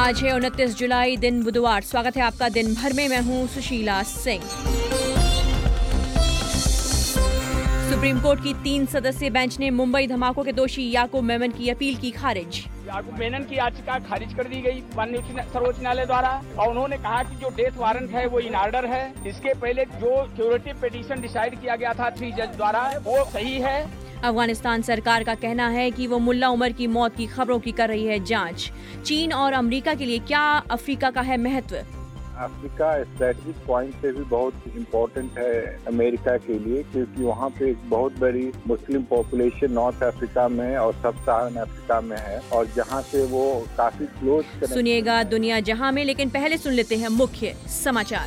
आज है 29 जुलाई, दिन बुधवार। स्वागत है आपका दिन भर में। मैं हूं सुशीला सिंह। सुप्रीम कोर्ट की 3 सदस्यीय बेंच ने मुंबई धमाकों के दोषी याकूब मेमन की अपील की खारिज। याकूब मेमन की याचिका खारिज कर दी गई सर्वोच्च न्यायालय द्वारा, और उन्होंने कहा कि जो डेथ वारंट है वो इन ऑर्डर है। इसके पहले जो क्यूरेटिव पिटीशन डिसाइड किया गया था 3 जज द्वारा, वो सही है। अफगानिस्तान सरकार का कहना है कि वो मुल्ला उमर की मौत की खबरों की कर रही है जांच। चीन और अमेरिका के लिए क्या अफ्रीका का है महत्व? अफ्रीका स्ट्रेटेजिक पॉइंट से भी बहुत इम्पोर्टेंट है अमेरिका के लिए, क्योंकि वहाँ पे एक बहुत बड़ी मुस्लिम पॉपुलेशन नॉर्थ अफ्रीका में और सब सहारन अफ्रीका में है, और जहाँ से वो काफी क्लोज। सुनिएगा दुनिया जहां में, लेकिन पहले सुन लेते हैं मुख्य समाचार।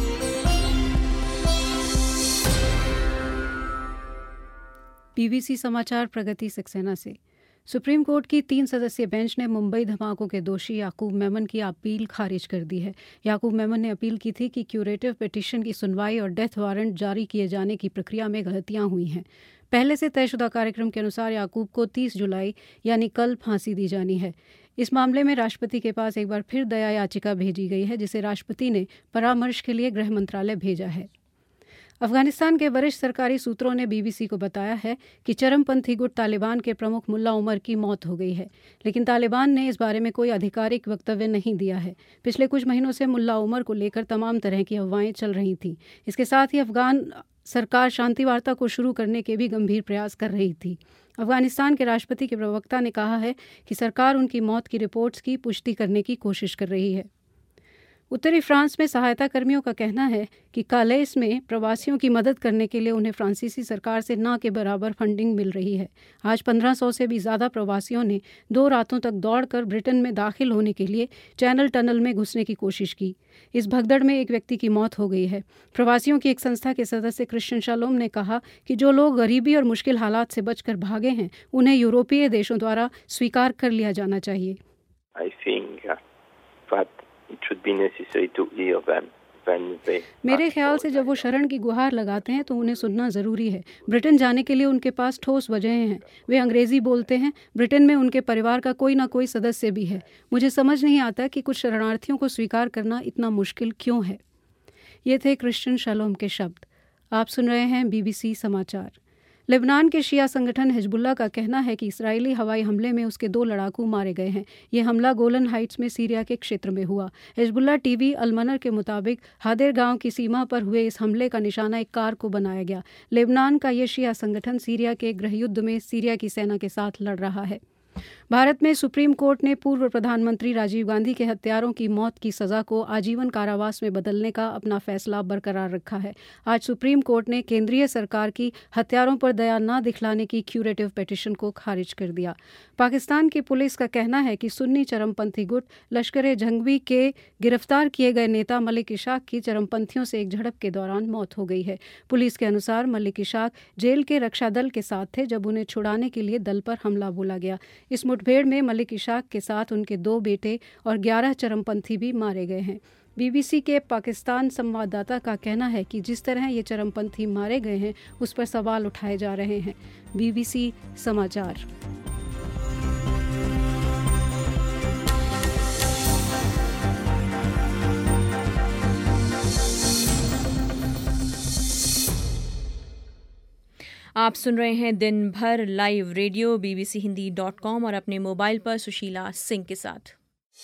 बीबीसी समाचार प्रगति सक्सेना से। सुप्रीम कोर्ट की 3 सदस्यीय बेंच ने मुंबई धमाकों के दोषी याकूब मेमन की अपील खारिज कर दी है। याकूब मेमन ने अपील की थी कि क्यूरेटिव पिटीशन की सुनवाई और डेथ वारंट जारी किए जाने की प्रक्रिया में गलतियां हुई हैं। पहले से तयशुदा कार्यक्रम के अनुसार याकूब को 30 जुलाई यानी कल फांसी दी जानी है। इस मामले में राष्ट्रपति के पास एक बार फिर दया याचिका भेजी गई है, जिसे राष्ट्रपति ने परामर्श के लिए गृह मंत्रालय भेजा है। अफगानिस्तान के वरिष्ठ सरकारी सूत्रों ने बीबीसी को बताया है कि चरमपंथी गुट तालिबान के प्रमुख मुल्ला उमर की मौत हो गई है, लेकिन तालिबान ने इस बारे में कोई आधिकारिक वक्तव्य नहीं दिया है। पिछले कुछ महीनों से मुल्ला उमर को लेकर तमाम तरह की अफवाहें चल रही थीं। इसके साथ ही अफगान सरकार शांति वार्ता को शुरू करने के भी गंभीर प्रयास कर रही थी। अफगानिस्तान के राष्ट्रपति के प्रवक्ता ने कहा है कि सरकार उनकी मौत की रिपोर्ट्स की पुष्टि करने की कोशिश कर रही है। उत्तरी फ्रांस में सहायता कर्मियों का कहना है कि कालेस में प्रवासियों की मदद करने के लिए उन्हें फ्रांसीसी सरकार से ना के बराबर फंडिंग मिल रही है। आज 1500 से भी ज़्यादा प्रवासियों ने 2 रातों तक दौड़कर ब्रिटेन में दाखिल होने के लिए चैनल टनल में घुसने की कोशिश की। इस भगदड़ में एक व्यक्ति की मौत हो गई है। प्रवासियों की एक संस्था के सदस्य क्रिश्चियन शालोम ने कहा कि जो लोग गरीबी और मुश्किल हालात से बचकर भागे हैं, उन्हें यूरोपीय देशों द्वारा स्वीकार कर लिया जाना चाहिए। मेरे ख्याल से जब वो शरण की गुहार लगाते हैं तो उन्हें सुनना ज़रूरी है। ब्रिटेन जाने के लिए उनके पास ठोस वजहें हैं। वे अंग्रेज़ी बोलते हैं। ब्रिटेन में उनके परिवार का कोई ना कोई सदस्य भी है। मुझे समझ नहीं आता कि कुछ शरणार्थियों को स्वीकार करना इतना मुश्किल क्यों है। ये थे क्रिश्चियन शालोम के शब्द। आप सुन रहे हैं बीबीसी समाचार। लेबनान के शिया संगठन हिजबुल्लाह का कहना है कि इस्राएली हवाई हमले में उसके 2 लड़ाकू मारे गए हैं। ये हमला गोलन हाइट्स में सीरिया के क्षेत्र में हुआ। हिजबुल्लाह टीवी अलमनर के मुताबिक हादेर गांव की सीमा पर हुए इस हमले का निशाना एक कार को बनाया गया। लेबनान का ये शिया संगठन सीरिया के गृहयुद्ध में सीरिया की सेना के साथ लड़ रहा है। भारत में सुप्रीम कोर्ट ने पूर्व प्रधानमंत्री राजीव गांधी के हत्यारों की मौत की सज़ा को आजीवन कारावास में बदलने का अपना फैसला बरकरार रखा है। आज सुप्रीम कोर्ट ने केंद्रीय सरकार की हत्यारों पर दया न दिखलाने की क्यूरेटिव पिटीशन को खारिज कर दिया। पाकिस्तान की पुलिस का कहना है कि सुन्नी चरमपंथी गुट लश्कर-ए-जंगवी के गिरफ्तार किए गए नेता मलिक इशाक की चरमपंथियों से एक झड़प के दौरान मौत हो गई है। पुलिस के अनुसार मलिक इशाक जेल के रक्षा दल के साथ थे जब उन्हें छुड़ाने के लिए दल पर हमला बोला गया। इस मुठभेड़ में मलिक इशाक के साथ उनके 2 बेटे और 11 चरमपंथी भी मारे गए हैं। बीबीसी के पाकिस्तान संवाददाता का कहना है कि जिस तरह ये चरमपंथी मारे गए हैं उस पर सवाल उठाए जा रहे हैं। बीबीसी समाचार। आप सुन रहे हैं दिन भर लाइव रेडियो bbchindi.com और अपने मोबाइल पर सुशीला सिंह के साथ।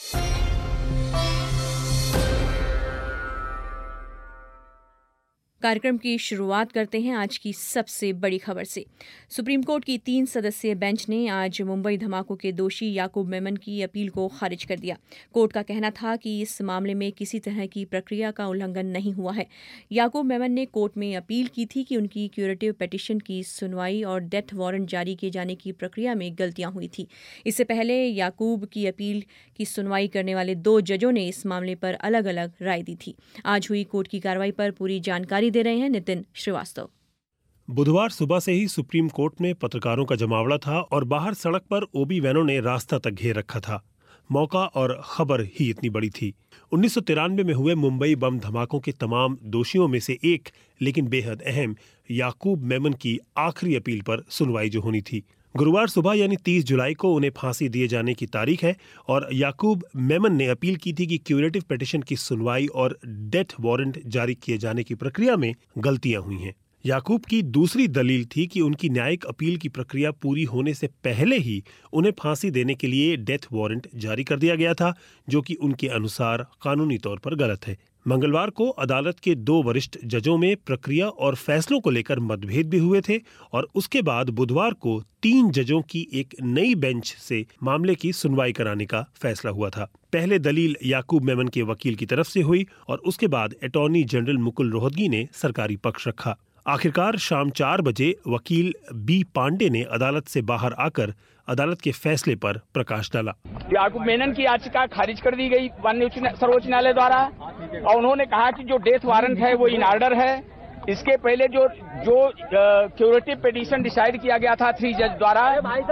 कार्यक्रम की शुरुआत करते हैं आज की सबसे बड़ी खबर से। सुप्रीम कोर्ट की 3 सदस्यीय बेंच ने आज मुंबई धमाकों के दोषी याकूब मेमन की अपील को खारिज कर दिया। कोर्ट का कहना था कि इस मामले में किसी तरह की प्रक्रिया का उल्लंघन नहीं हुआ है। याकूब मेमन ने कोर्ट में अपील की थी कि उनकी क्यूरेटिव पिटीशन की सुनवाई और डेथ वारंट जारी किए जाने की प्रक्रिया में गलतियां हुई थी। इससे पहले याकूब की अपील की सुनवाई करने वाले 2 जजों ने इस मामले पर अलग अलग राय दी थी। आज हुई कोर्ट की कार्रवाई पर पूरी जानकारी दे रहे हैं नितिन श्रीवास्तव। बुधवार सुबह से ही सुप्रीम कोर्ट में पत्रकारों का जमावड़ा था और बाहर सड़क पर ओबी वैनों ने रास्ता तक घेर रखा था। मौका और खबर ही इतनी बड़ी थी। 1993 में हुए मुंबई बम धमाकों के तमाम दोषियों में से एक लेकिन बेहद अहम याकूब मेमन की आखिरी अपील पर सुनवाई जो होनी थी, गुरुवार सुबह यानी 30 जुलाई को उन्हें फांसी दिए जाने की तारीख है और याकूब मेमन ने अपील की थी कि क्यूरेटिव पिटीशन की सुनवाई और डेथ वारंट जारी किए जाने की प्रक्रिया में गलतियां हुई हैं। याकूब की दूसरी दलील थी कि उनकी न्यायिक अपील की प्रक्रिया पूरी होने से पहले ही उन्हें फांसी देने के लिए डेथ वारंट जारी कर दिया गया था, जो कि उनके अनुसार कानूनी तौर पर गलत है। मंगलवार को अदालत के 2 वरिष्ठ जजों में प्रक्रिया और फैसलों को लेकर मतभेद भी हुए थे और उसके बाद बुधवार को 3 जजों की एक नई बेंच से मामले की सुनवाई कराने का फैसला हुआ था। पहले दलील याकूब मेमन के वकील की तरफ से हुई और उसके बाद अटॉर्नी जनरल मुकुल रोहतगी ने सरकारी पक्ष रखा। आखिरकार शाम 4 बजे वकील बी पांडे ने अदालत से बाहर आकर अदालत के फैसले पर प्रकाश डाला। याकूब मेनन की याचिका खारिज कर दी गई सर्वोच्च न्यायालय द्वारा और उन्होंने कहा कि जो डेथ वारंट है वो इन ऑर्डर है। इसके पहले जो क्यूरेटिव पिटीशन डिसाइड किया गया था 3 जज द्वारा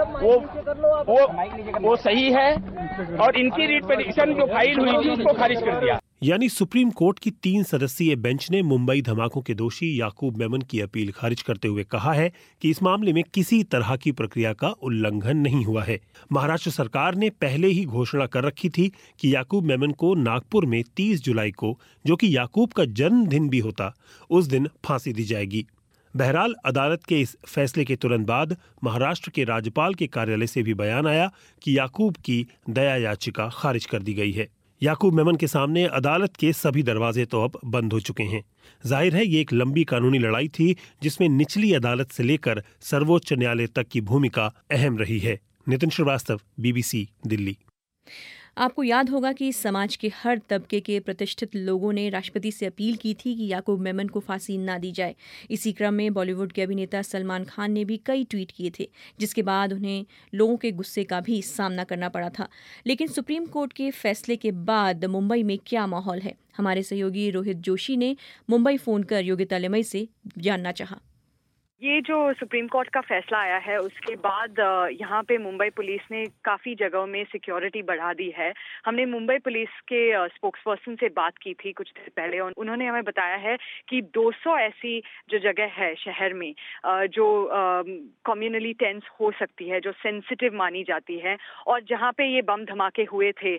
वो सही है और इनकी रीट पिटीशन जो फाइल हुई थी उसको खारिज कर दिया। यानी सुप्रीम कोर्ट की 3 सदस्यीय बेंच ने मुंबई धमाकों के दोषी याकूब मेमन की अपील खारिज करते हुए कहा है कि इस मामले में किसी तरह की प्रक्रिया का उल्लंघन नहीं हुआ है। महाराष्ट्र सरकार ने पहले ही घोषणा कर रखी थी कि याकूब मेमन को नागपुर में 30 जुलाई को, जो कि याकूब का जन्मदिन भी होता, उस दिन फांसी दी जाएगी। बहरहाल अदालत के इस फैसले के तुरंत बाद महाराष्ट्र के राज्यपाल के कार्यालय से भी बयान आया कि याकूब की दया याचिका खारिज कर दी गई है। याकूब मेमन के सामने अदालत के सभी दरवाजे तो अब बंद हो चुके हैं। जाहिर है ये एक लंबी कानूनी लड़ाई थी जिसमें निचली अदालत से लेकर सर्वोच्च न्यायालय तक की भूमिका अहम रही है। नितिन श्रीवास्तव, BBC, दिल्ली। आपको याद होगा कि समाज के हर तबके के प्रतिष्ठित लोगों ने राष्ट्रपति से अपील की थी कि याकूब मेमन को फांसी ना दी जाए। इसी क्रम में बॉलीवुड के अभिनेता सलमान खान ने भी कई ट्वीट किए थे, जिसके बाद उन्हें लोगों के गुस्से का भी सामना करना पड़ा था। लेकिन सुप्रीम कोर्ट के फैसले के बाद मुंबई में क्या माहौल है, हमारे सहयोगी रोहित जोशी ने मुंबई फोन कर योगिता लिमई से जानना चाहा। ये जो सुप्रीम कोर्ट का फैसला आया है उसके बाद यहाँ पे मुंबई पुलिस ने काफ़ी जगहों में सिक्योरिटी बढ़ा दी है। हमने मुंबई पुलिस के स्पोक्सपर्सन से बात की थी कुछ देर पहले और उन्होंने हमें बताया है कि 200 ऐसी जो जगह है शहर में जो कम्युनली टेंस हो सकती है, जो सेंसिटिव मानी जाती है और जहाँ पे ये बम धमाके हुए थे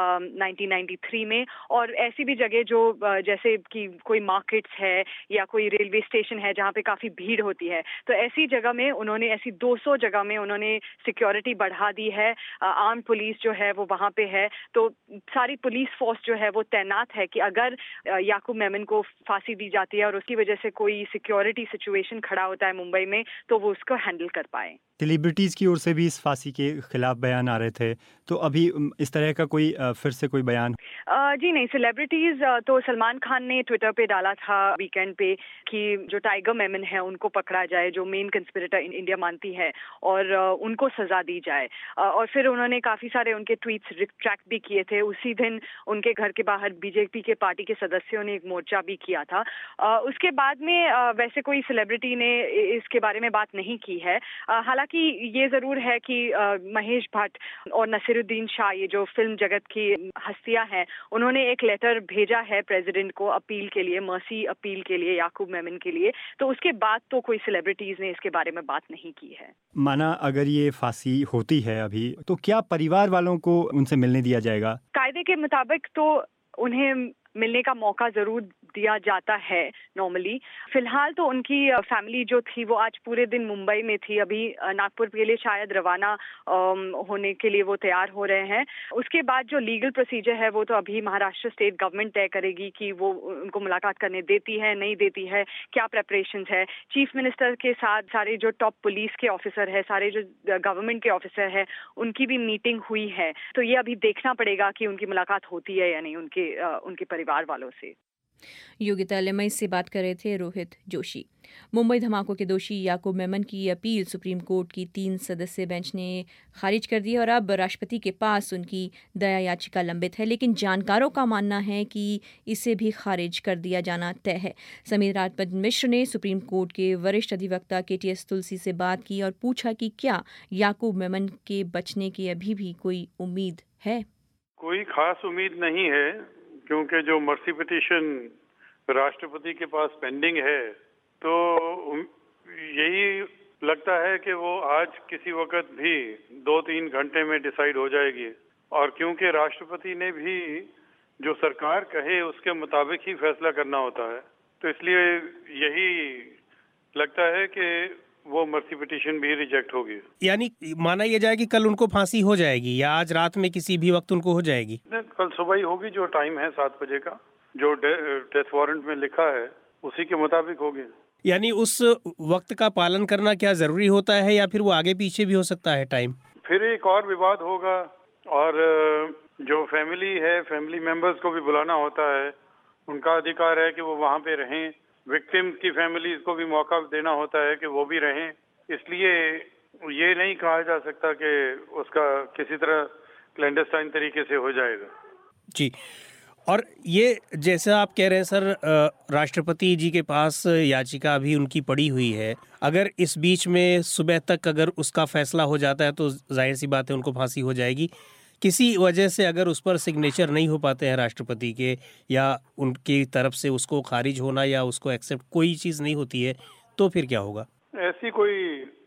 1993 में, और ऐसी भी जगह जो जैसे कि कोई मार्केट्स है या कोई रेलवे स्टेशन है जहाँ पे काफ़ी भीड़ होती है। तो ऐसी जगह में उन्होंने, ऐसी 200 जगह में उन्होंने सिक्योरिटी बढ़ा दी है। आर्म पुलिस जो है वो वहाँ पे है, तो सारी पुलिस फोर्स जो है वो तैनात है कि अगर याकूब मेमन को फांसी दी जाती है और उसकी वजह से कोई सिक्योरिटी सिचुएशन खड़ा होता है मुंबई में तो वो उसको हैंडल कर पाए। सेलिब्रिटीज़ की ओर से भी इस फांसी के खिलाफ बयान आ रहे थे, तो अभी इस तरह का कोई फिर से कोई बयान? जी नहीं, सेलिब्रिटीज़ तो सलमान खान ने ट्विटर पे डाला था वीकेंड पे कि जो टाइगर मेमन है उनको पकड़ा जाए, जो मेन कंस्पिरेटर इंडिया मानती है, और उनको सजा दी जाए। और फिर उन्होंने काफ़ी सारे उनके ट्वीट्स रिट्रैक्ट भी किए थे। उसी दिन उनके घर के बाहर बीजेपी के पार्टी के सदस्यों ने एक मोर्चा भी किया था। उसके बाद में वैसे कोई सेलिब्रिटी ने इसके बारे में बात नहीं की है। हालांकि ये ज़रूर है कि महेश भट्ट और नसीरुद्दीन शाह, ये जो फिल्म जगत की हस्तियां हैं, उन्होंने एक लेटर भेजा है प्रेसिडेंट को अपील के लिए, मर्सी अपील के लिए याकूब मेमन के लिए। तो उसके बाद तो कोई सेलिब्रिटीज ने इसके बारे में बात नहीं की है। माना अगर ये फांसी होती है अभी, तो क्या परिवार वालों को उनसे मिलने दिया जाएगा? कायदे के मुताबिक तो उन्हें मिलने का मौका जरूर दिया जाता है नॉर्मली। फिलहाल तो उनकी फैमिली जो थी वो आज पूरे दिन मुंबई में थी, अभी नागपुर के लिए शायद रवाना होने के लिए वो तैयार हो रहे हैं। उसके बाद जो लीगल प्रोसीजर है वो तो अभी महाराष्ट्र स्टेट गवर्नमेंट तय करेगी कि वो उनको मुलाकात करने देती है नहीं देती है, क्या प्रेपरेशंस है। चीफ मिनिस्टर के साथ सारे जो टॉप पुलिस के ऑफिसर है, सारे जो गवर्नमेंट के ऑफिसर है, उनकी भी मीटिंग हुई है। तो ये अभी देखना पड़ेगा कि उनकी मुलाकात होती है या नहीं उनके परिवार वालों से। योगिता लिमई से बात कर रहे थे रोहित जोशी। मुंबई धमाकों के दोषी याकूब मेमन की अपील सुप्रीम कोर्ट की 3 सदस्यीय बेंच ने खारिज कर दी और अब राष्ट्रपति के पास उनकी दया याचिका लंबित है, लेकिन जानकारों का मानना है कि इसे भी खारिज कर दिया जाना तय है। समीर राजपत मिश्र ने सुप्रीम कोर्ट के वरिष्ठ अधिवक्ता KTS तुलसी से बात की और पूछा कि क्या याकूब मेमन के बचने की अभी भी कोई उम्मीद है? कोई खास उम्मीद नहीं है, क्योंकि जो मर्सी पिटीशन राष्ट्रपति के पास पेंडिंग है, तो यही लगता है कि वो आज किसी वक्त भी 2-3 घंटे में डिसाइड हो जाएगी। और क्योंकि राष्ट्रपति ने भी जो सरकार कहे उसके मुताबिक ही फैसला करना होता है, तो इसलिए यही लगता है कि वो मर्सी पिटीशन भी रिजेक्ट होगी। यानी माना यह जाए कि कल उनको फांसी हो जाएगी या आज रात में किसी भी वक्त उनको हो जाएगी? कल सुबह ही होगी, जो टाइम है 7 बजे का, जो डेथ वारंट में लिखा है उसी के मुताबिक होगी। यानी उस वक्त का पालन करना क्या जरूरी होता है या फिर वो आगे पीछे भी हो सकता है टाइम? फिर एक और विवाद होगा और जो फैमिली है, फैमिली मेंबर्स को भी बुलाना होता है, उनका अधिकार है कि वो वहाँ पे रहें। विक्टिम की फैमिलीज को भी मौका देना होता है कि वो भी रहें। इसलिए ये नहीं कहा जा सकता कि उसका किसी तरह क्लैंडस्टाइन तरीके से हो जाएगा। जी, और ये जैसा आप कह रहे हैं सर, राष्ट्रपति जी के पास याचिका भी उनकी पड़ी हुई है। अगर इस बीच में सुबह तक अगर उसका फैसला हो जाता है तो जाहिर सी बात है उनको फांसी हो जाएगी। किसी वजह से अगर उस पर सिग्नेचर नहीं हो पाते हैं राष्ट्रपति के, या उनकी तरफ से उसको खारिज होना या उसको एक्सेप्ट कोई चीज़ नहीं होती है, तो फिर क्या होगा? ऐसी कोई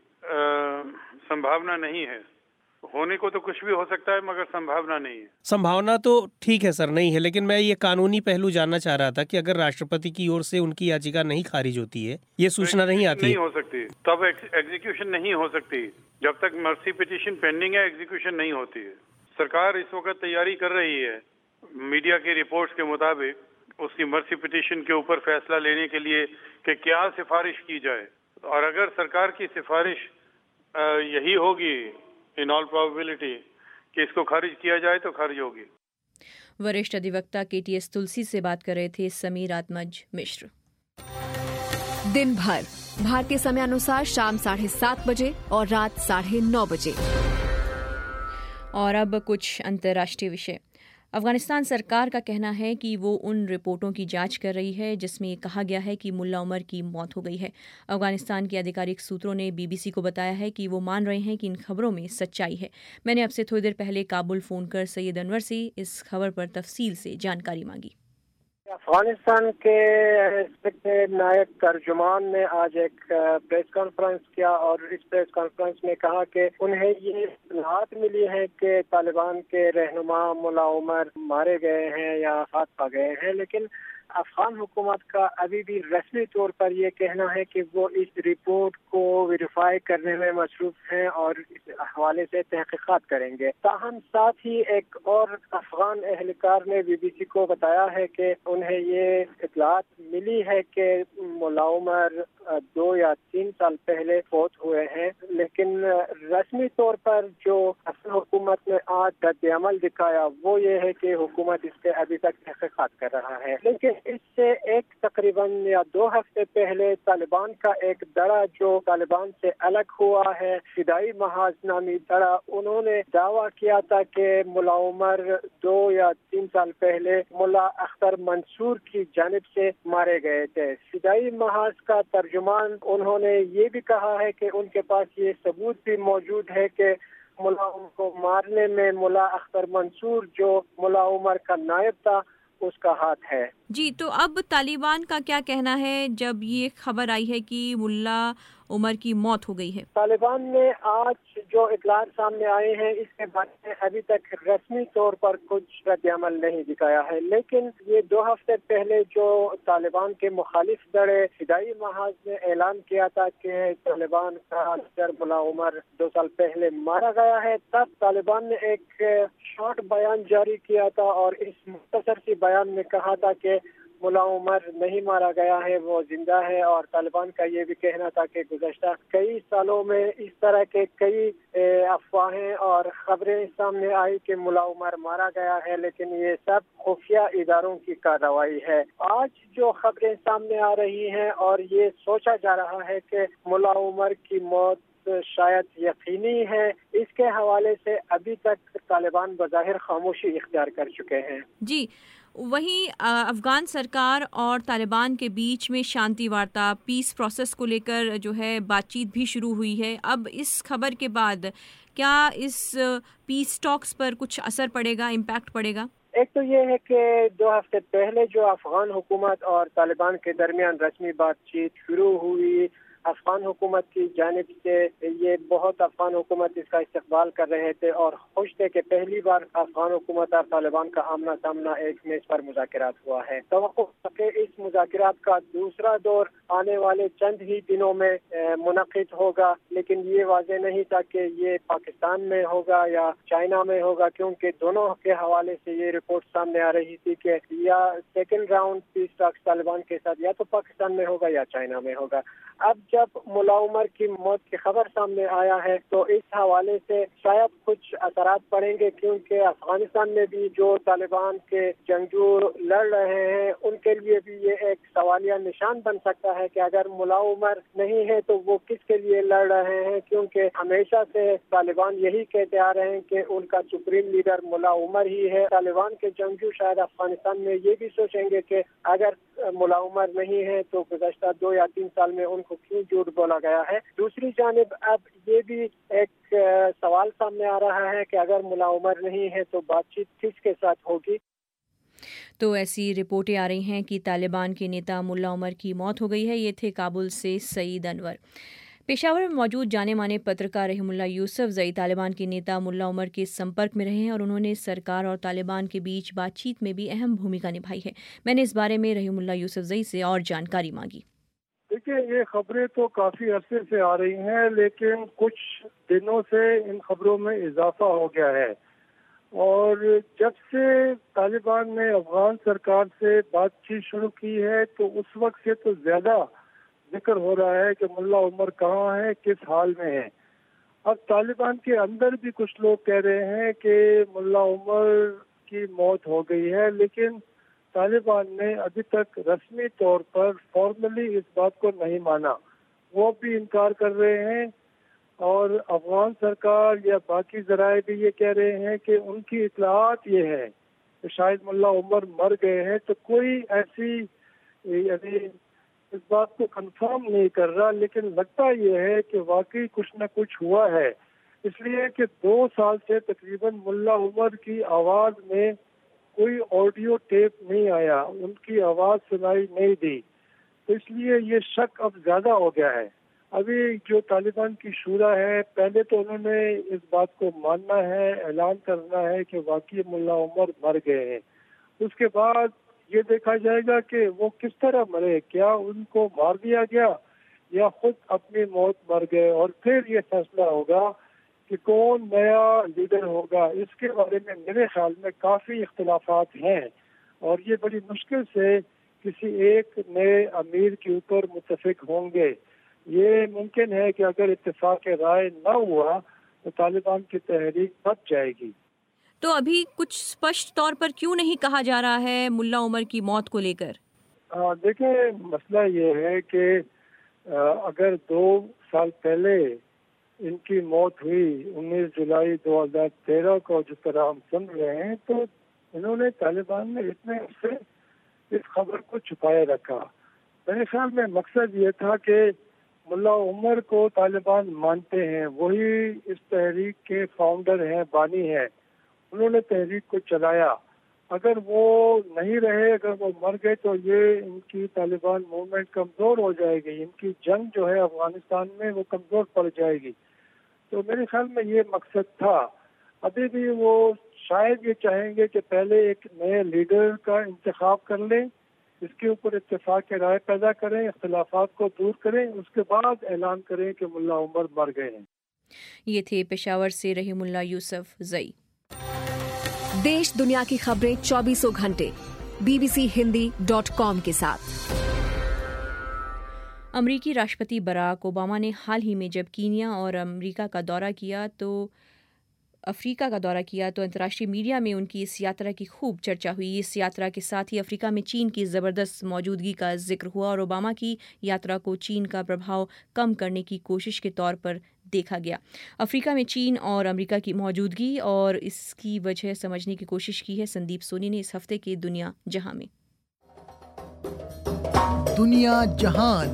संभावना नहीं है। होने को तो कुछ भी हो सकता है, मगर संभावना नहीं है। संभावना तो ठीक है सर, नहीं है, लेकिन मैं ये कानूनी पहलू जानना चाह रहा था कि अगर राष्ट्रपति की ओर से उनकी याचिका नहीं खारिज होती है, ये सूचना नहीं आती, नहीं हो सकती, तब एग्जीक्यूशन नहीं हो सकती। जब तक मर्सी पिटीशन पेंडिंग है, एग्जीक्यूशन नहीं होती है। सरकार इस वक्त तैयारी कर रही है, मीडिया की रिपोर्ट्स के मुताबिक, उसकी मर्सी पिटीशन के ऊपर फैसला लेने के लिए कि क्या सिफारिश की जाए। और अगर सरकार की सिफारिश यही होगी इन ऑल प्रोबेबिलिटी कि इसको खारिज किया जाए, तो खारिज होगी। वरिष्ठ अधिवक्ता KTS तुलसी से बात कर रहे थे समीर आत्मज मिश्र। दिन भर भारतीय समय अनुसार शाम 7:30 बजे और रात 9:30 बजे। और अब कुछ अंतर्राष्ट्रीय विषय। अफगानिस्तान सरकार का कहना है कि वो उन रिपोर्टों की जांच कर रही है जिसमें कहा गया है कि मुल्ला उमर की मौत हो गई है। अफगानिस्तान के आधिकारिक सूत्रों ने BBC को बताया है कि वो मान रहे हैं कि इन खबरों में सच्चाई है। मैंने अब से थोड़ी देर पहले काबुल फ़ोन कर सैयद अनवर से इस खबर पर तफसील से जानकारी मांगी। अफगानिस्तान के रिस्पेक्टेड नायब तर्जुमान ने आज एक प्रेस कॉन्फ्रेंस किया और इस प्रेस कॉन्फ्रेंस में कहा कि उन्हें ये इत्तलात मिली है कि तालिबान के रहनुमा मुल्ला उमर मारे गए हैं या हाथ पा गए हैं, लेकिन अफगान हुकूमत का अभी भी रस्मी तौर पर यह कहना है कि वो इस रिपोर्ट को वेरीफाई करने में मसरूफ हैं और इस हवाले से तहकीकात करेंगे। ताहम साथ ही एक और अफगान एहलकार ने BBC को बताया है कि उन्हें ये इत्तलात मिली है कि मुल्ला उमर 2 या 3 साल पहले फौत हुए हैं, लेकिन रस्मी तौर पर जो अफगान हुकूमत ने आज रद्द-ए-अमल दिखाया वो ये है कि हुकूमत इस पे अभी तक तहकीकात कर रहा है। लेकिन इससे एक तकरीबन या 2 हफ्ते पहले तालिबान का एक दड़ा जो तालिबान से अलग हुआ है, फिदाई महाज नामी दड़ा, उन्होंने दावा किया था कि मुल्ला उमर 2 या 3 साल पहले मुल्ला अख्तर मंसूर की जानिब से मारे गए थे। फिदाई महाज का तर्जुमान उन्होंने ये भी कहा है कि उनके पास ये सबूत भी मौजूद है कि मुल्ला उमर को मारने में मुल्ला अख्तर मंसूर जो मुल्ला उमर का नायब था उसका हाथ है। जी, तो अब तालिबान का क्या कहना है जब ये खबर आई है कि मुल्ला उमर की मौत हो गई है? तालिबान ने आज जो इतलात सामने आए हैं इसके बारे में अभी तक रस्मी तौर पर कुछ रद्द-ए-अमल नहीं दिखाया है, लेकिन ये 2 हफ्ते पहले जो तालिबान के मुखालिफ दड़े फिदाई महाज ने ऐलान किया था कि तालिबान का लीडर मुल्ला उमर 2 साल पहले मारा गया है, तब तालिबान ने एक शॉर्ट बयान जारी किया था और इस मुख्तसर सी बयान में कहा था कि मुल्ला उमर नहीं मारा गया है, वो जिंदा है। और तालिबान का ये भी कहना था कि गुज़श्ता कई सालों में इस तरह के कई अफवाहें और खबरें सामने आई कि मुल्ला उमर मारा गया है, लेकिन ये सब खुफिया इदारों की कार्रवाई है। आज जो खबरें सामने आ रही हैं और ये सोचा जा रहा है कि मुल्ला उमर की मौत शायद यकीनी है, इसके हवाले से अभी तक तालिबान बज़ाहिर खामोशी इख्तियार कर चुके हैं। जी, वहीं अफगान सरकार और तालिबान के बीच में शांति वार्ता, पीस प्रोसेस को लेकर जो है बातचीत भी शुरू हुई है। अब इस खबर के बाद क्या इस पीस टॉक्स पर कुछ असर पड़ेगा, इम्पैक्ट पड़ेगा? एक तो ये है कि 2 हफ्ते पहले जो अफगान हुकूमत और तालिबान के दरमियान रस्मी बातचीत शुरू हुई, अफगान हुकूमत की जानिब से ये बहुत अफगान हुकूमत इसका इस्तकबाल कर रहे थे और खुश थे कि पहली बार अफगान हुकूमत और तालिबान का आमना सामना एक मेज पर मुज़ाकरात हुआ है। तो इस मुज़ाकरात का दूसरा दौर आने वाले चंद ही दिनों में मुनक़िद होगा, लेकिन ये वाज़ेह नहीं था कि ये पाकिस्तान में होगा या चाइना में होगा, क्योंकि दोनों के हवाले से ये रिपोर्ट सामने आ रही थी कि या second round peace talks Taliban के साथ या तो पाकिस्तान में होगा या चाइना में होगा। अब जब मुल्ला उमर की मौत की खबर सामने आया है तो इस हवाले से शायद कुछ असरात पड़ेंगे, क्योंकि अफगानिस्तान में भी जो तालिबान के जंगजू लड़ रहे हैं उनके लिए भी ये एक सवालिया निशान बन सकता है कि अगर मुल्ला उमर नहीं है तो वो किसके लिए लड़ रहे हैं, क्योंकि हमेशा से तालिबान यही कहते आ रहे हैं कि उनका सुप्रीम लीडर मुल्ला उमर ही है। तालिबान के जंगजू शायद अफगानिस्तान में ये भी सोचेंगे कि अगर मुल्ला उमर नहीं है तो गुज़श्ता 2 या 3 साल में उनको क्यों झूठ बोला गया है। दूसरी जानिब अब ये भी एक सवाल सामने आ रहा है कि अगर मुल्ला उमर नहीं है तो बातचीत किसके साथ होगी। तो ऐसी रिपोर्टें आ रही हैं कि तालिबान के नेता मुल्ला उमर की मौत हो गई है। ये थे काबुल से सईद अनवर। पेशावर में मौजूद जाने माने पत्रकार रहीमुल्लाह यूसुफजई तालिबान के नेता मुल्ला उमर के संपर्क में रहे हैं और उन्होंने सरकार और तालिबान के बीच बातचीत में भी अहम भूमिका निभाई है। मैंने इस बारे में रहीमुल्लाह यूसुफजई से और जानकारी मांगी। देखिए, ये खबरें तो काफी अरसे से आ रही हैं, लेकिन कुछ दिनों से इन खबरों में इजाफा हो गया है और जब से तालिबान ने अफगान सरकार से बातचीत शुरू की है तो उस वक्त से तो ज्यादा जिक्र हो रहा है कि मुल्ला उमर कहाँ है, किस हाल में है। अब तालिबान के अंदर भी कुछ लोग कह रहे हैं कि मुल्ला उमर की मौत हो गई है, लेकिन तालिबान ने अभी तक रस्मी तौर पर फॉर्मली इस बात को नहीं माना। वो भी इनकार कर रहे हैं और अफगान सरकार या बाकी जराए भी ये कह रहे हैं कि उनकी इत्तलात ये है कि शायद मुल्ला उमर मर गए हैं। तो कोई ऐसी यानी इस बात को कंफर्म नहीं कर रहा, लेकिन लगता ये है कि वाकई कुछ न कुछ हुआ है, इसलिए कि 2 साल से तकरीबन मुल्ला उमर की आवाज में कोई ऑडियो टेप नहीं आया, उनकी आवाज सुनाई नहीं दी। तो इसलिए ये शक अब ज्यादा हो गया है। अभी जो तालिबान की शूरा है, पहले तो उन्होंने इस बात को मानना है, ऐलान करना है कि वाकई मुल्ला उमर मर गए हैं। उसके बाद ये देखा जाएगा कि वो किस तरह मरे, क्या उनको मार दिया गया या खुद अपनी मौत मर गए, और फिर ये फैसला होगा कि कौन नया लीडर होगा। इसके बारे में मेरे ख्याल में काफी इख्तिलाफात हैं और ये बड़ी मुश्किल से किसी एक नए अमीर के ऊपर मुत्तफिक होंगे। ये मुमकिन है कि अगर इत्तेफाक राय न हुआ तो तालिबान की तहरीक बच जाएगी। तो अभी कुछ स्पष्ट तौर पर क्यों नहीं कहा जा रहा है मुल्ला उमर की मौत को लेकर? देखिए, मसला ये है कि अगर 2 साल पहले इनकी मौत हुई 19 जुलाई 2013 को, जिस तरह हम सुन रहे हैं, तो इन्होंने तालिबान ने इतने से इस खबर को छुपाए रखा। मेरे ख्याल में मकसद ये था कि मुल्ला उमर को तालिबान मानते हैं, वही इस तहरीक के फाउंडर हैं, बानी हैं, उन्होंने तहरीक को चलाया। अगर वो नहीं रहे, अगर वो मर गए तो ये इनकी तालिबान मूवमेंट कमजोर हो जाएगी, इनकी जंग जो है अफगानिस्तान में वो कमजोर पड़ जाएगी। तो मेरे ख्याल में ये मकसद था। अभी भी वो शायद ये चाहेंगे कि पहले एक नए लीडर का इंतखाब कर लें, इसके ऊपर इत्तेफाक की राय पैदा करें, इख्तिलाफात को दूर करें, उसके बाद ऐलान करें कि मुल्ला उमर मर गए हैं। ये थे पेशावर से रहीमुल्लाह यूसुफजई। देश दुनिया की खबरें 24 घंटे bbchiindi.com के साथ। अमरीकी राष्ट्रपति बराक ओबामा ने हाल ही में जब कीनिया और अफ्रीका का दौरा किया तो अंतर्राष्ट्रीय मीडिया में उनकी इस यात्रा की खूब चर्चा हुई। इस यात्रा के साथ ही अफ्रीका में चीन की ज़बरदस्त मौजूदगी का जिक्र हुआ और ओबामा की यात्रा को चीन का प्रभाव कम करने की कोशिश के तौर पर देखा गया। अफ्रीका में चीन और अमेरिका की मौजूदगी और इसकी वजह समझने की कोशिश की है संदीप सोनी ने इस हफ्ते के दुनिया जहां में। दुनिया जहान।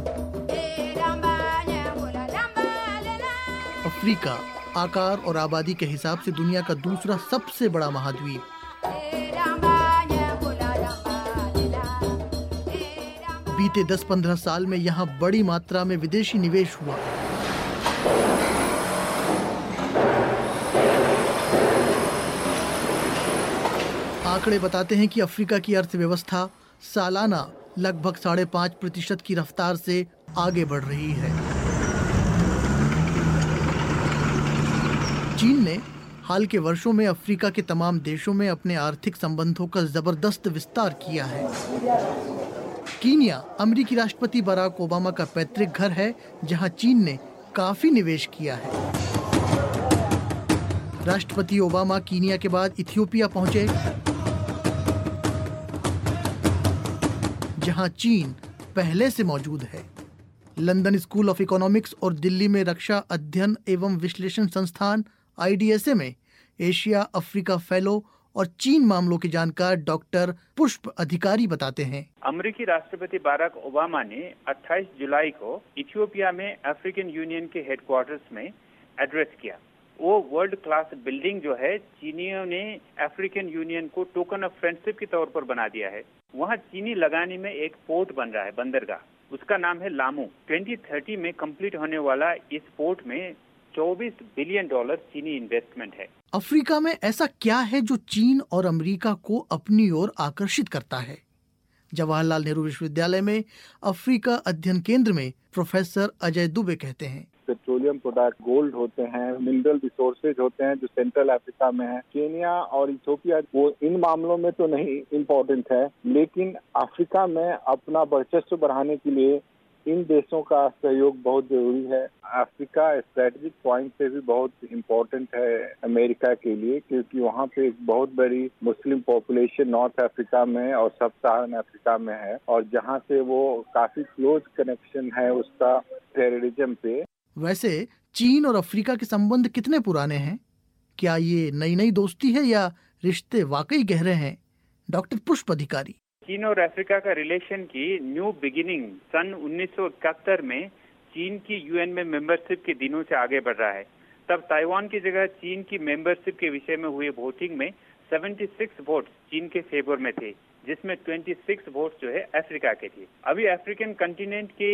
अफ्रीका आकार और आबादी के हिसाब से दुनिया का दूसरा सबसे बड़ा महाद्वीप। बीते 10-15 साल में यहाँ बड़ी मात्रा में विदेशी निवेश हुआ। आंकड़े बताते हैं कि अफ्रीका की अर्थव्यवस्था सालाना लगभग 5.5% की रफ्तार से आगे बढ़ रही है। चीन ने हाल के वर्षों में अफ्रीका के तमाम देशों में अपने आर्थिक संबंधों का जबरदस्त विस्तार किया है। कीनिया अमेरिकी राष्ट्रपति बराक ओबामा का पैतृक घर है, जहां चीन ने काफी निवेश किया है। राष्ट्रपति ओबामा कीनिया के बाद इथियोपिया पहुंचे, जहां चीन पहले से मौजूद है। लंदन स्कूल ऑफ इकोनॉमिक्स और दिल्ली में रक्षा अध्ययन एवं विश्लेषण संस्थान IDSA में एशिया अफ्रीका फेलो और चीन मामलों के जानकार डॉक्टर पुष्प अधिकारी बताते हैं। अमेरिकी राष्ट्रपति बराक ओबामा ने 28 जुलाई को इथियोपिया में अफ्रीकन यूनियन के हेडक्वार्टर्स में एड्रेस किया। वो वर्ल्ड क्लास बिल्डिंग जो है चीनियों ने अफ्रीकन यूनियन को टोकन ऑफ फ्रेंडशिप के तौर पर बना दिया है। वहाँ चीनी लगानी में एक पोर्ट बन रहा है, बंदरगाह, उसका नाम है लामू। 2030 में कंप्लीट होने वाला इस पोर्ट में $24 बिलियन चीनी इन्वेस्टमेंट है। अफ्रीका में ऐसा क्या है जो चीन और अमेरिका को अपनी ओर आकर्षित करता है? जवाहरलाल नेहरू विश्वविद्यालय में अफ्रीका अध्ययन केंद्र में प्रोफेसर अजय दुबे कहते हैं, पेट्रोलियम प्रोडक्ट, गोल्ड होते हैं, मिनरल रिसोर्सेज होते हैं जो सेंट्रल अफ्रीका में है। केनिया और इथियोपिया वो इन मामलों में तो नहीं इम्पोर्टेंट है, लेकिन अफ्रीका में अपना वर्चस्व बढ़ाने के लिए इन देशों का सहयोग बहुत जरूरी है। अफ्रीका स्ट्रेटेजिक पॉइंट से भी बहुत इम्पोर्टेंट है अमेरिका के लिए, क्योंकि वहाँ पे एक बहुत बड़ी मुस्लिम पॉपुलेशन नॉर्थ अफ्रीका में और सब सहारन अफ्रीका में है, और जहाँ से वो काफी क्लोज कनेक्शन है उसका टेररिज्म पे। वैसे चीन और अफ्रीका के संबंध कितने पुराने हैं? क्या ये नई दोस्ती है या रिश्ते वाकई गहरे हैं? डॉक्टर पुष्प अधिकारी, चीन और अफ्रीका का रिलेशन की न्यू बिगिनिंग सन 1971 में चीन की यूएन में मेंबरशिप के दिनों से आगे बढ़ रहा है। तब ताइवान की जगह चीन की मेंबरशिप के विषय में हुए वोटिंग में 76 वोट चीन के फेवर में थे, जिसमें 26 वोट जो है अफ्रीका के थे। अभी अफ्रीकन कंटिनेंट के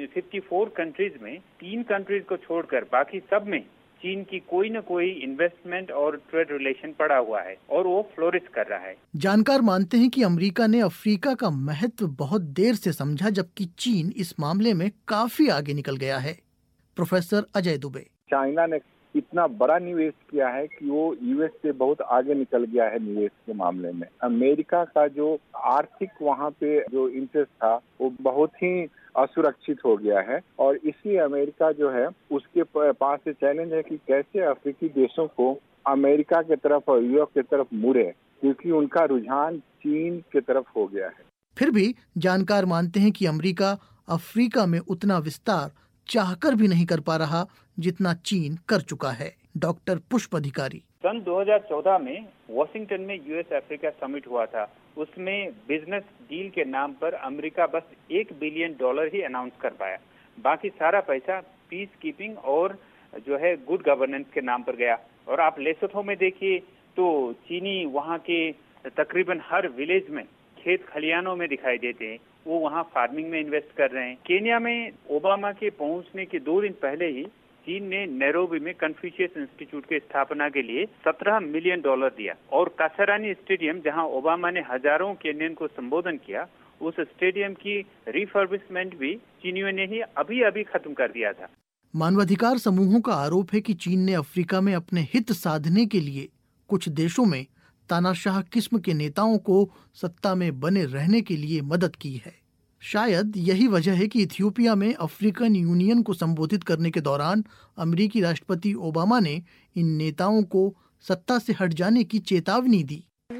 54 कंट्रीज में 3 कंट्रीज को छोड़कर बाकी सब में चीन की कोई न कोई इन्वेस्टमेंट और ट्रेड रिलेशन पड़ा हुआ है और वो फ्लोरिश कर रहा है। जानकार मानते हैं कि अमेरिका ने अफ्रीका का महत्व बहुत देर से समझा, जबकि चीन इस मामले में काफी आगे निकल गया है। प्रोफेसर अजय दुबे, चाइना ने इतना बड़ा निवेश किया है कि वो यूएस से बहुत आगे निकल गया है निवेश के मामले में। अमेरिका का जो आर्थिक वहाँ पे जो इंटरेस्ट था वो बहुत ही असुरक्षित हो गया है, और इसलिए अमेरिका जो है उसके पास ये चैलेंज है कि कैसे अफ्रीकी देशों को अमेरिका के तरफ और यूरोप के तरफ मुड़े, क्योंकि उनका रुझान चीन के तरफ हो गया है। फिर भी जानकार मानते हैं कि अमेरिका अफ्रीका में उतना विस्तार चाहकर भी नहीं कर पा रहा जितना चीन कर चुका है। डॉक्टर पुष्प अधिकारी, सन 2014 में वॉशिंगटन में यूएस अफ्रीका समिट हुआ था। उसमें बिजनेस डील के नाम पर अमेरिका बस $1 बिलियन ही अनाउंस कर पाया। बाकी सारा पैसा पीस कीपिंग और जो है गुड गवर्नेंस के नाम पर गया। और आप लेसोथो में देखिए तो चीनी वहाँ के तकरीबन हर विलेज में खेत खलियानों में दिखाई देते हैं, वो वहाँ फार्मिंग में इन्वेस्ट कर रहे हैं। केनिया में ओबामा के पहुंचने के 2 दिन पहले ही चीन ने नैरोबी में कन्फ्यूशियस इंस्टीट्यूट की स्थापना के लिए $17 मिलियन दिया, और कासारानी स्टेडियम जहां ओबामा ने हजारों केनियन को संबोधन किया, उस स्टेडियम की रिफर्बिशमेंट भी चीनियों ने ही अभी खत्म कर दिया था। मानवाधिकार समूहों का आरोप है कि चीन ने अफ्रीका में अपने हित साधने के लिए कुछ देशों में तानाशाह किस्म के नेताओं को सत्ता में बने रहने के लिए मदद की है। शायद यही वजह है कि इथियोपिया में अफ्रीकन यूनियन को संबोधित करने के दौरान अमेरिकी राष्ट्रपति ओबामा ने इन नेताओं को सत्ता से हट जाने की चेतावनी दी।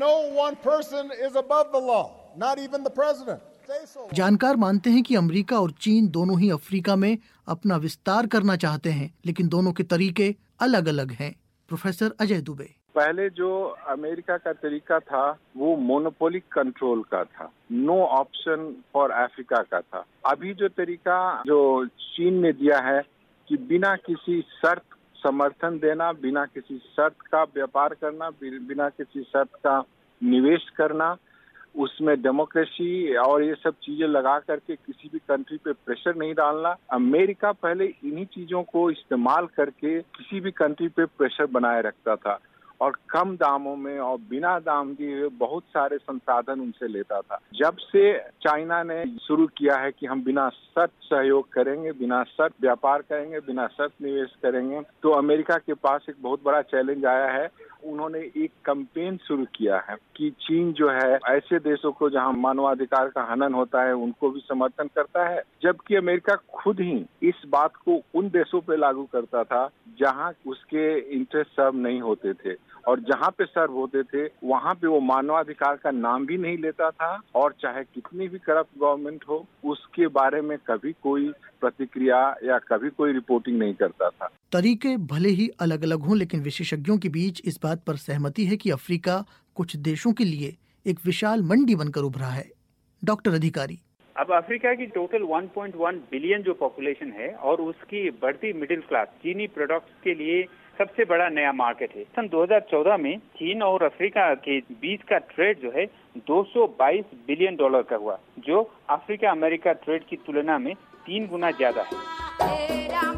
जानकार मानते हैं कि अमेरिका और चीन दोनों ही अफ्रीका में अपना विस्तार करना चाहते हैं, लेकिन दोनों के तरीके अलग अलग हैं। प्रोफेसर अजय दुबे, पहले जो अमेरिका का तरीका था वो मोनोपोलिक कंट्रोल का था, नो ऑप्शन फॉर अफ्रीका का था। अभी जो तरीका जो चीन ने दिया है कि बिना किसी शर्त समर्थन देना, बिना किसी शर्त का व्यापार करना, बिना किसी शर्त का निवेश करना, उसमें डेमोक्रेसी और ये सब चीजें लगा करके किसी भी कंट्री पे प्रेशर नहीं डालना। अमेरिका पहले इन्हीं चीजों को इस्तेमाल करके किसी भी कंट्री पे प्रेशर बनाए रखता था और कम दामों में और बिना दाम दिए बहुत सारे संसाधन उनसे लेता था। जब से चाइना ने शुरू किया है कि हम बिना शर्त सहयोग करेंगे, बिना शर्त व्यापार करेंगे, बिना शर्त निवेश करेंगे, तो अमेरिका के पास एक बहुत बड़ा चैलेंज आया है। उन्होंने एक कैंपेन शुरू किया है कि चीन जो है ऐसे देशों को जहां मानवाधिकार का हनन होता है उनको भी समर्थन करता है, जबकि अमेरिका खुद ही इस बात को उन देशों पे लागू करता था जहां उसके इंटरेस्ट सर्व नहीं होते थे, और जहां पे सर्व होते थे वहां पे वो मानवाधिकार का नाम भी नहीं लेता था, और चाहे कितनी भी करप्ट गवर्नमेंट हो उसके बारे में कभी कोई प्रतिक्रिया या कभी कोई रिपोर्टिंग नहीं करता था। तरीके भले ही अलग अलग हों, लेकिन विशेषज्ञों के बीच इस बात पर सहमति है कि अफ्रीका कुछ देशों के लिए एक विशाल मंडी बनकर उभरा है। डॉक्टर अधिकारी, अब अफ्रीका की टोटल 1.1 बिलियन जो पॉपुलेशन है और उसकी बढ़ती मिडिल क्लास चीनी प्रोडक्ट्स के लिए सबसे बड़ा नया मार्केट है। सन 2014 में चीन और अफ्रीका के बीच का ट्रेड जो है 222 बिलियन डॉलर का हुआ, जो अफ्रीका अमेरिका ट्रेड की तुलना में 3 गुना ज्यादा है।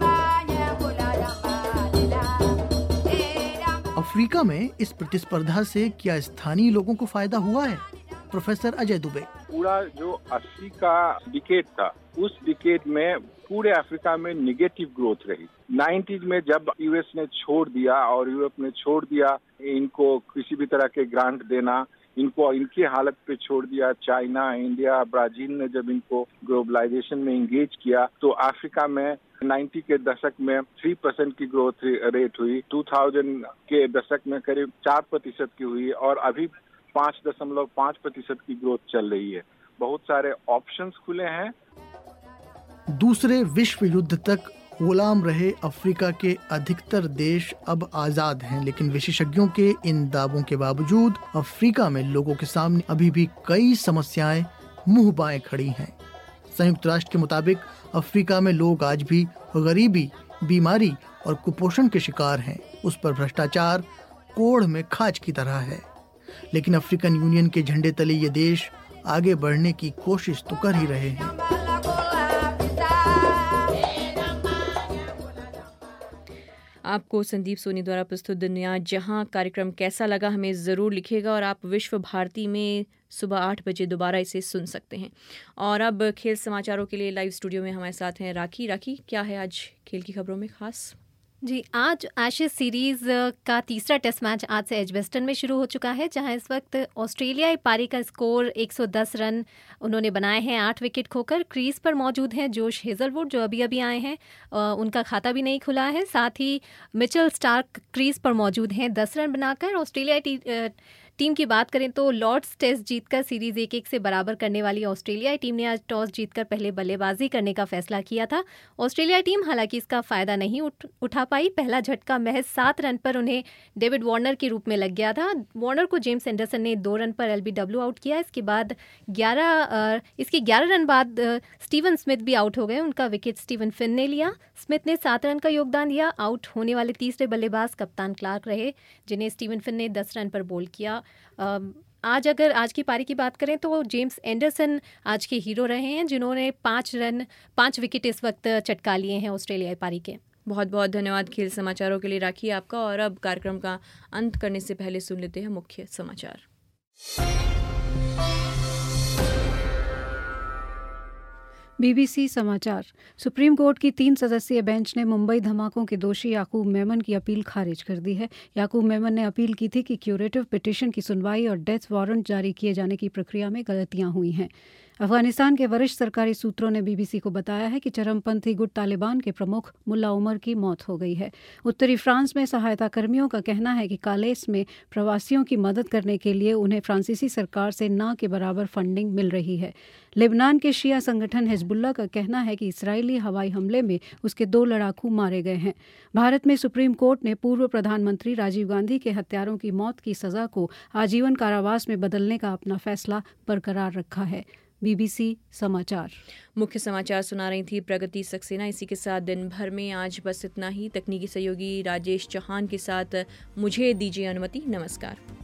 अफ्रीका में इस प्रतिस्पर्धा से क्या स्थानीय लोगों को फायदा हुआ है? प्रोफेसर अजय दुबे, पूरा जो 80 का डिकेड था उस डिकेड में पूरे अफ्रीका में निगेटिव ग्रोथ रही। 90s में जब यूएस ने छोड़ दिया और यूरोप ने छोड़ दिया इनको किसी भी तरह के ग्रांट देना, इनको इनकी हालत पे छोड़ दिया, चाइना, इंडिया, ब्राजील ने जब इनको ग्लोबलाइजेशन में इंगेज किया, तो अफ्रीका में 90 के दशक में 3% की ग्रोथ रेट हुई, 2000 के दशक में करीब 4% की हुई, और अभी 5.5% की ग्रोथ चल रही है। बहुत सारे ऑप्शंस खुले हैं। दूसरे विश्व युद्ध तक गुलाम रहे अफ्रीका के अधिकतर देश अब आजाद हैं, लेकिन विशेषज्ञों के इन दावों के बावजूद अफ्रीका में लोगों के सामने अभी भी कई समस्याएं मुंह बाएं खड़ी हैं। संयुक्त राष्ट्र के मुताबिक अफ्रीका में लोग आज भी गरीबी, बीमारी और कुपोषण के शिकार हैं। उस पर भ्रष्टाचार कोढ़ में खाज की तरह है, लेकिन अफ्रीकन यूनियन के झंडे तले ये देश आगे बढ़ने की कोशिश तो कर ही रहे हैं। आपको संदीप सोनी द्वारा प्रस्तुत दुनिया जहां कार्यक्रम कैसा लगा हमें ज़रूर लिखिएगा, और आप विश्व भारती में सुबह 8 बजे दोबारा इसे सुन सकते हैं। और अब खेल समाचारों के लिए लाइव स्टूडियो में हमारे साथ हैं राखी। राखी, क्या है आज खेल की खबरों में खास? जी, आज एशेज सीरीज का तीसरा टेस्ट मैच आज से एजबेस्टन में शुरू हो चुका है, जहां इस वक्त ऑस्ट्रेलियाई पारी का स्कोर 110 रन उन्होंने बनाए हैं 8 विकेट खोकर। क्रीज पर मौजूद हैं जोश हेजलवुड जो अभी अभी आए हैं, उनका खाता भी नहीं खुला है। साथ ही मिचेल स्टार्क क्रीज पर मौजूद हैं 10 रन बनाकर। ऑस्ट्रेलियाई टीम की बात करें तो लॉर्ड्स टेस्ट जीतकर सीरीज 1-1 से बराबर करने वाली ऑस्ट्रेलियाई टीम ने आज टॉस जीतकर पहले बल्लेबाजी करने का फैसला किया था। ऑस्ट्रेलियाई टीम हालांकि इसका फायदा नहीं उठा पाई। पहला झटका महज 7 रन पर उन्हें डेविड वार्नर के रूप में लग गया था। वार्नर को जेम्स एंडरसन ने 2 रन पर LBW आउट किया। इसके 11 रन बाद स्टीवन स्मिथ भी आउट हो गए। उनका विकेट स्टीवन फिन ने लिया। स्मिथ ने 7 रन का योगदान दिया। आउट होने वाले तीसरे बल्लेबाज कप्तान क्लार्क रहे, जिन्हें स्टीवन फिन ने 10 रन पर बोल्ड किया। आज की पारी की बात करें तो जेम्स एंडरसन आज के हीरो रहे हैं, जिन्होंने 5 विकेट इस वक्त चटका लिए हैं ऑस्ट्रेलियाई पारी के। बहुत बहुत धन्यवाद खेल समाचारों के लिए राखी आपका। और अब कार्यक्रम का अंत करने से पहले सुन लेते हैं मुख्य समाचार। BBC समाचार। सुप्रीम कोर्ट की 3 सदस्यीय बेंच ने मुंबई धमाकों के दोषी याकूब मेमन की अपील खारिज कर दी है। याकूब मेमन ने अपील की थी कि क्यूरेटिव पिटीशन की सुनवाई और डेथ वारंट जारी किए जाने की प्रक्रिया में गलतियां हुई हैं। अफगानिस्तान के वरिष्ठ सरकारी सूत्रों ने BBC को बताया है कि चरमपंथी गुट तालिबान के प्रमुख मुल्ला उमर की मौत हो गई है। उत्तरी फ्रांस में सहायता कर्मियों का कहना है कि कालेस में प्रवासियों की मदद करने के लिए उन्हें फ्रांसीसी सरकार से ना के बराबर फंडिंग मिल रही है। लेबनान के शिया संगठन हिजबुल्लाह का कहना है कि इजरायली हवाई हमले में उसके 2 लड़ाकू मारे गए हैं। भारत में सुप्रीम कोर्ट ने पूर्व प्रधानमंत्री राजीव गांधी के हत्यारों की मौत की सजा को आजीवन कारावास में बदलने का अपना फैसला बरकरार रखा है। BBC समाचार। मुख्य समाचार सुना रही थी प्रगति सक्सेना। इसी के साथ दिन भर में आज बस इतना ही। तकनीकी सहयोगी राजेश चौहान के साथ मुझे दीजिए अनुमति। नमस्कार।